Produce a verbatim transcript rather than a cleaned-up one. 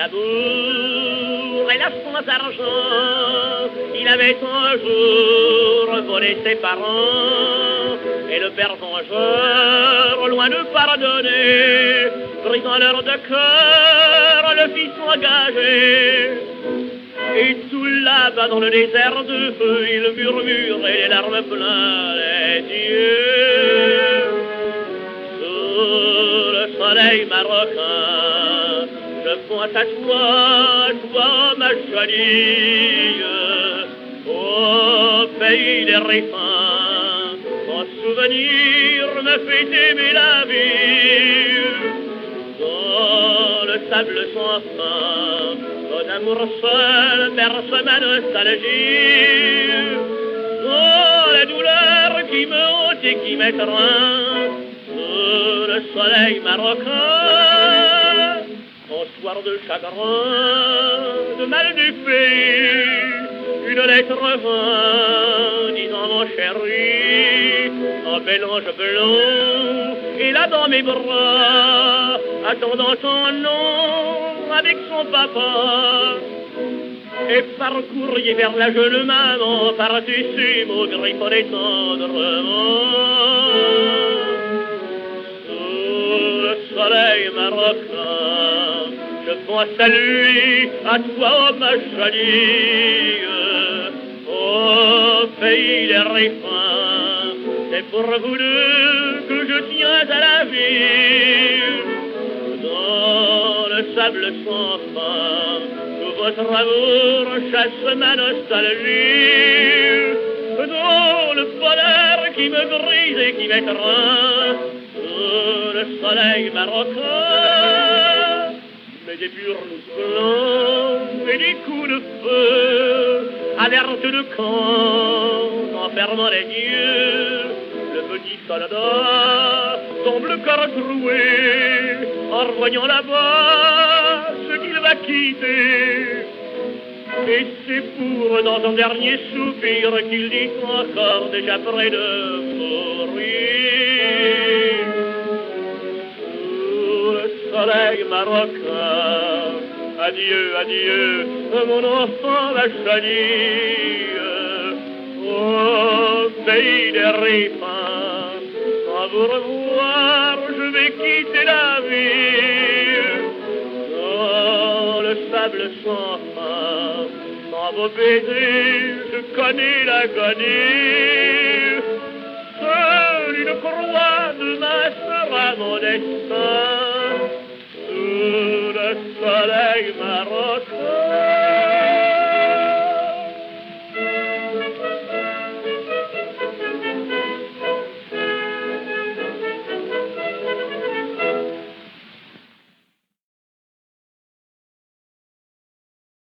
l'amour, et là sans argent, il avait un jour volé ses parents, et le père vengeur, loin de pardonner, brisant leur de cœur, le fils engagé. Et tout là-bas dans le désert de feu, il murmure et les larmes plein les yeux. Sous le soleil marocain, je pense à toi, toi ma jolie, au pays des récins, ton souvenir me fait aimer la vie. Dans le sable sans fin, ton amour seul berce ma nostalgie. Dans la douleur qui me hante et qui m'étreint, sous le soleil marocain, au soir de chagrin, de mal du pays, une lettre vint disant mon chéri, en mélange blanc, et là dans mes bras, attendant ton nom avec son papa. Et par courrier vers la jeune maman, par-dessus mots griffonnés tendrement. Sous le soleil marocain, je pense à lui, à toi, oh, ma jolie, au pays des réfins. C'est pour vous deux que je tiens à la vie. Dans le sable sans fin, tout votre amour chasse ma nostalgie. Dans le bonheur qui me brise et qui m'étreint, sous le soleil marocain, mais des burnes blancs et des coups de feu, alerte de camp, en fermant les yeux, le petit soldat tombe le corps troué, en revoyant là-bas ce qu'il va quitter. Et c'est pour dans son dernier soupir qu'il dit encore déjà près de mourir. Sous le soleil marocain, adieu, adieu, mon enfant ma jolie, au pays des réfins, sans vous revoir, je vais quitter la ville. Dans le sable sans fin, sans vos baisers, je connais l'agonie. Seule une croix demain sera mon destin, sous le soleil marocain.